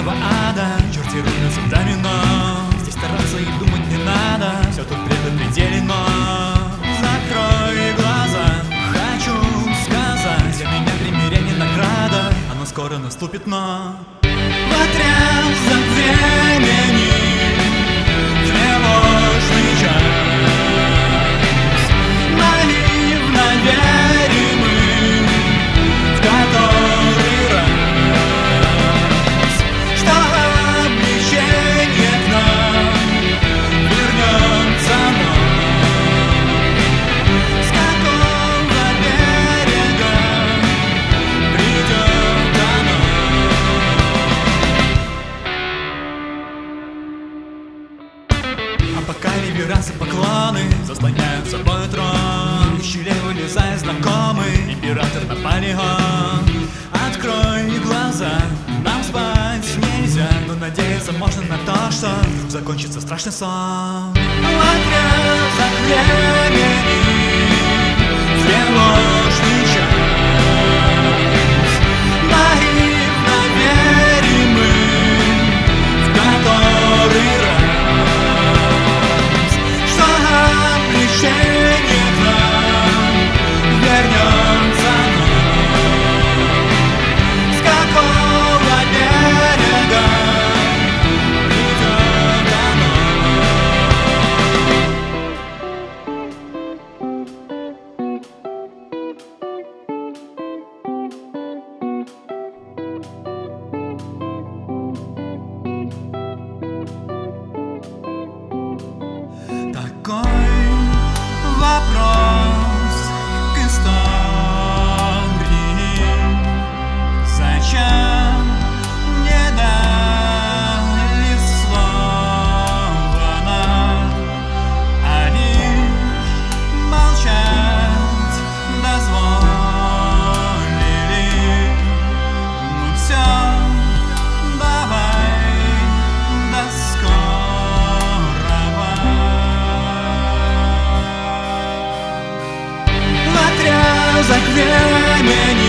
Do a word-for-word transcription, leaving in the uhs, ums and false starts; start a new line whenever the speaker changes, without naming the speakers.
этого ада. Черти рубятся в домино. Здесь стараться и думать не надо. Все тут предопределено. Закрой глаза, хочу сказать, за меня примирение награда. Оно скоро наступит, но в отрезок времени тревожный час. Наивно верим мы в который раз, что облегчение к нам вернется вновь. С какого берега придет оно? А пока реверансы, поклоны заслоняют собой трон, из щелей вылезает знакомый император Наполеон. Открой глаза, нам спать нельзя, но надеяться можно на то, что вдруг закончится страшный сон. В отрезок времени тревожный час. Наивно верим мы в который раз, что облегчение к нам вернется вновь. С какого берега придет оно? Такой вопрос к истории. Зачем не дали слова нам, а лишь молчать дозволили? Ну все, давай, до скорого. В отрезок времени